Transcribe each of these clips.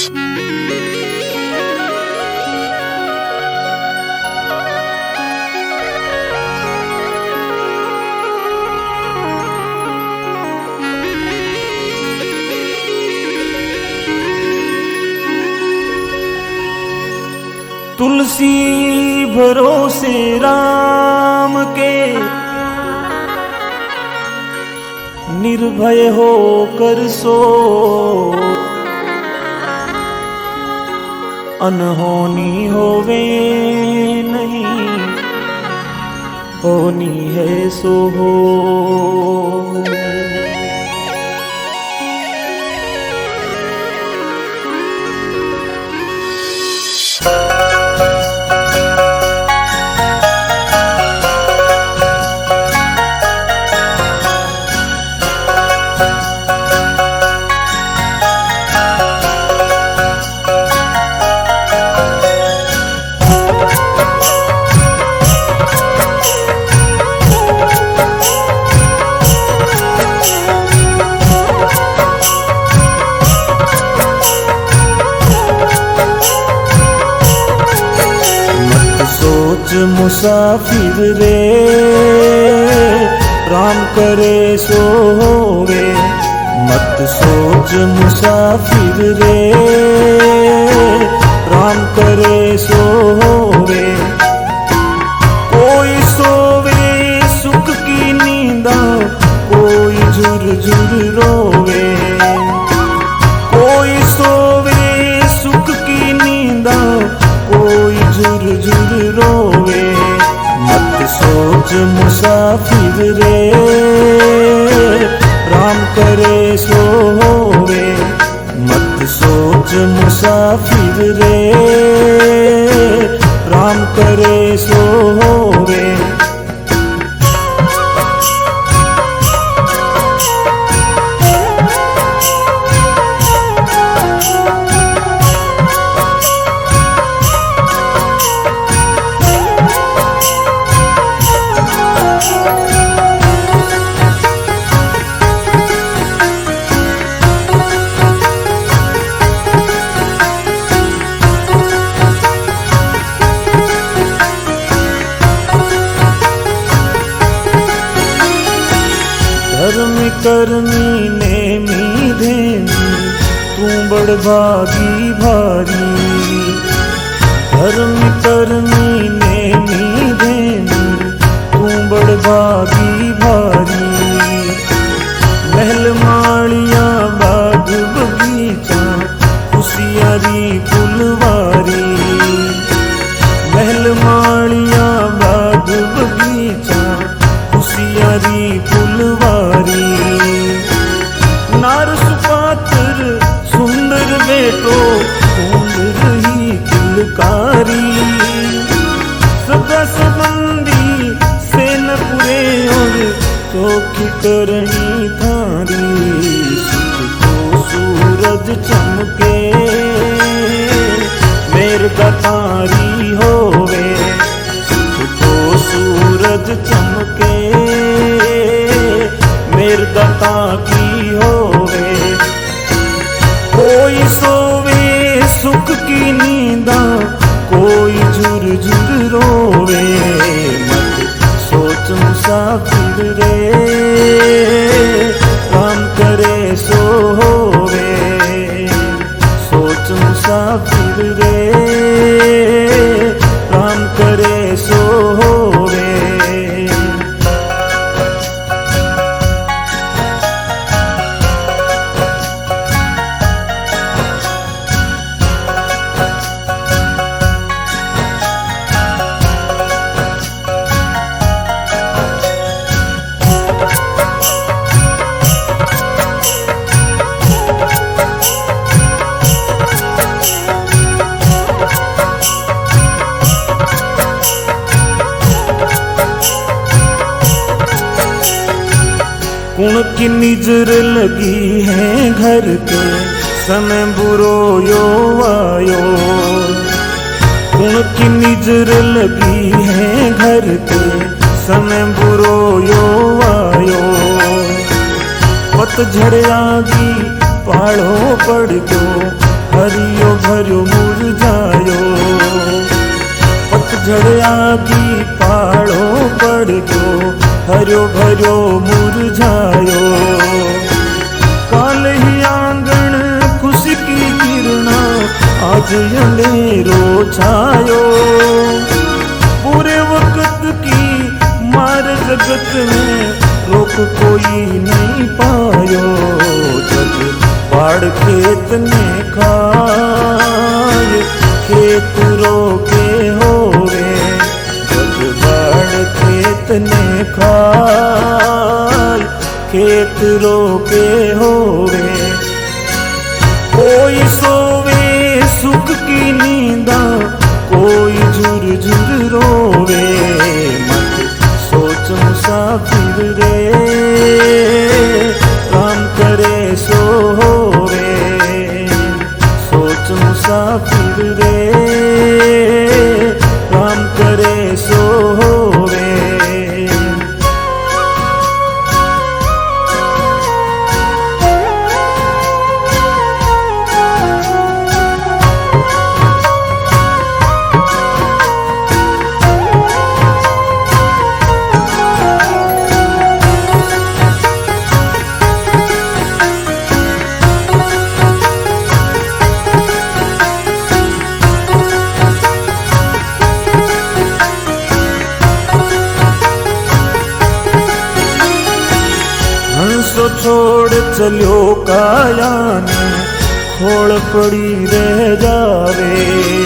तुलसी भरोसे राम के निर्भय होकर सो, अनहोनी होवे नहीं, होनी है सो हो। मुसाफिर रे राम करे सो होवे, मत सोच मुसाफिर रे राम करे सो होवे। कोई सोवे सुख की नींदा, कोई झुर झुर रोवे। कोई सोवे सुख की नींदा, कोई झुर झुर रोवे। मत सोच मुसाफिर रे राम करे सो होवे, मत सोच मुसाफिर रे राम करे सो होवे। धर्म करनी ने मीधेनी, तू बड़ भागी भारी। धर्म करनी ने मीधेनी, तू बड़ भागी भारी। महल माड़िया बाग बगीचा, कुसियारी फुलवारी। महल माड़िया बाग बगीचा, कुसियारी फुलवारी। नार सुपात्र सुंदर बेटो, ढूंढ रही किलकारी। सदा संबंधी सेनपुरे और चौकी करनी थारी। सुख को सूरज चमके, मेर दातारी होवे। सुख को सूरज चमके, मेर दाता की होवे। कोई सोवे सुख की नींदा, कोई झुर झुर रोवे। मत सोच मुसाफिर रे राम करे सो होवे। सोच मुसाफिर रे राम करे सो होवे। कुण की निजर लगी है घर के, समय बुरो यो आयो। कुण की निजर लगी है घर के, समय बुरो यो आयो। पतझड़ आगी पाड़ो पड़ गयो, हरियो भरियो मुरझायो, पतझड़ आगी पाड़ो पड़ गयो, हरियो भरियो मुरझायो। काल ही आंगण खुशी की किरणा, आज अंधेरो छायो। पूरे वक्त की मार जगत में रोक कोई नहीं पायो। जब बाढ़ खेत ने खाए, खेत रोके होवे। जब बाढ़ खेत ने खाए, खेत रोके होवे। कोई सोवे सुख की नींदा, कोई झुर झुर रोवे। मत सोच मुसाफिर रे, काम करे सो होवे। सोच मुसाफिर रे, काम करे सो होवे। हंसो छोड़ चलो काया ने, खोड़ पड़ी रह जावे।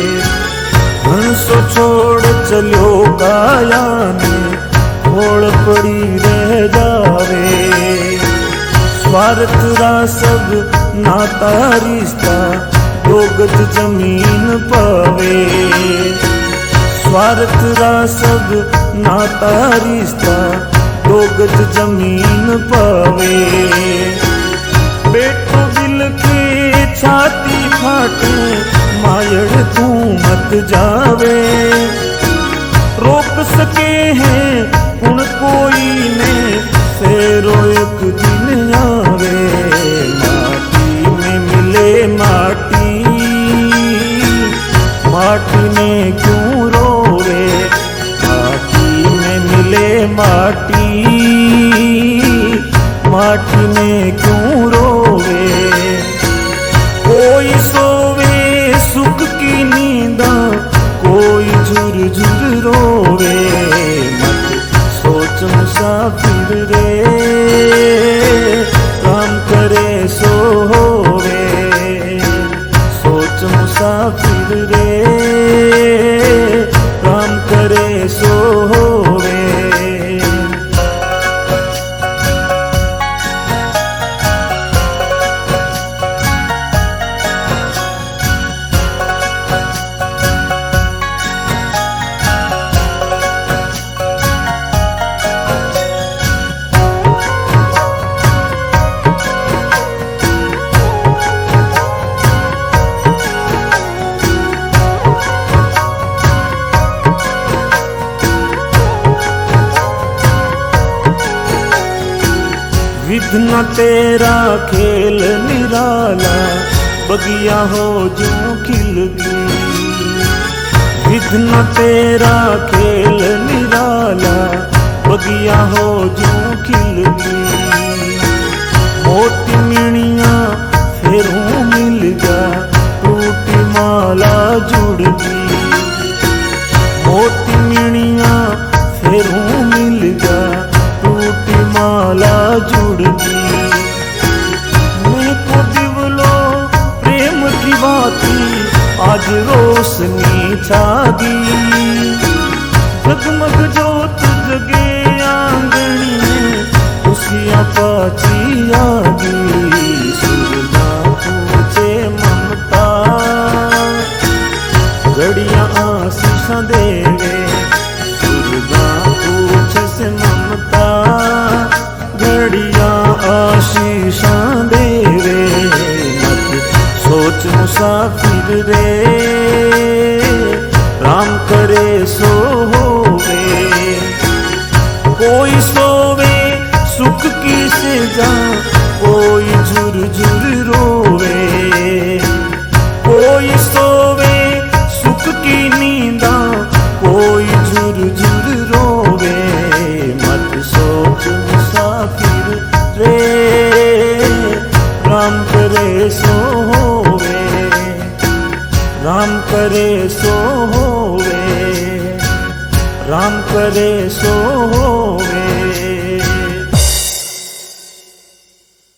हंसो छोड़ चलो काया ने, खोड़ पड़ी रह जावे। स्वार्थ रा सब नाता रिश्ता, दो गज जमीन पावे। स्वार्थ रा सब नाता रिश्ता, दो गज जमीन पावे। बेटो दिल के छाती फाटे, मायड़ तू मत जावे। रोक सके हैं उन कोई ने, फेरो एक दिन आवे। माटी में मिले माटी, माटी में क्यों रोवे। माटी में मिले माटी, माटी में क्यों रोवे। कोई सोवे सुख की नींदा, कोई झुर झुर रोवे। मत सोच मुसाफिर रे, काम करे सो होवे। सोच मुसाफिर रे, काम करे सो होवे। विधना तेरा खेल निराला, बगिया हो जो खिल गई। विधना तेरा खेल निराला, बगिया हो जो खिल गई। मोती मिणिया फेरों मिल जा, टूटी माला जुड़ गई। मोती मिणिया फेरों मिल जा, टूटी माला जुड़ गई। मैं को दिवलो प्रेम की बाती, आज रोशनी छागी। जगमग जोत जगे आंगनी में, खुशियाँ पाची आगी। सुरना पूछे ममता, घड़ियाँ आशीषां देवे। सुरना पूछे से ममता, घड़ियाँ आशीषां देवे। मत सोच मुसाफिर रे, राम करे सो होवे। कोई सोवे सुख की सेजा, कोई झुर झुर रोवे। करे सो होवे, राम करे सो होवे, राम करे सो होवे।